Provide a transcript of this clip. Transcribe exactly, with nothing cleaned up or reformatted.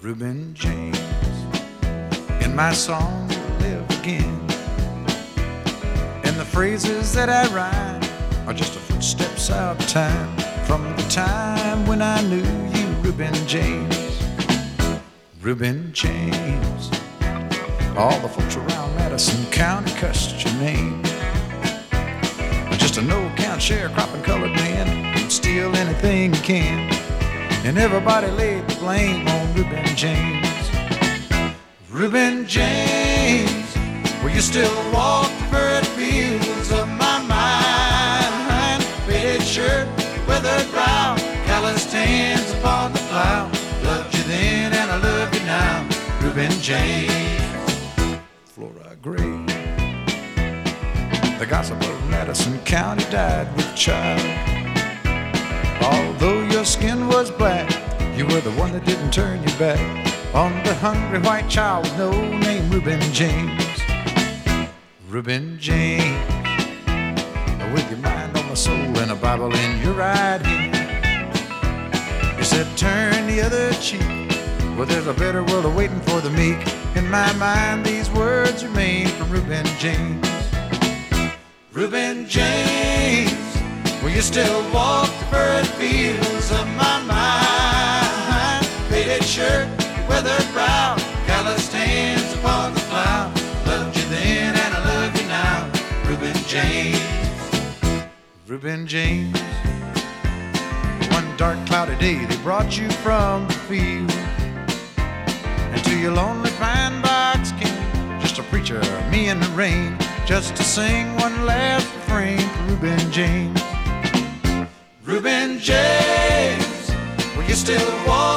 Reuben James. In my song you'll live again, and the phrases that I rhyme are just a footsteps out of time, from the time when I knew you, Reuben James. Reuben James. All the folks around Madison County cussed your name. Just a no-account sharecropping colored man who'd steal anything he can, and everybody laid the blame on Reuben James. Reuben James, will you still walk the furrowed fields of my mind? Faded shirt, weathered brow, calloused hands upon the plow. Loved you then and I love you now, Reuben James. Flora Gray. The gossip of Madison County died with child. Although your skin was black, you were the one that didn't turn your back on the hungry white child with no name, Reuben James. Reuben James. With your mind on the soul and a Bible in your right hand, you said turn the other cheek, well there's a better world awaiting for the meek. In my mind these words remain from Reuben James. Reuben James, will you still walk the furrowed fields of my mind? Faded shirt, weathered brow, calloused hands upon the plow. Loved you then and I love you now, Reuben James. Reuben James. One dark cloudy day they brought you from the field, and to your lonely pine box came just a preacher, me in the rain, just to sing one last refrain for Reuben James. Reuben James, will you still walk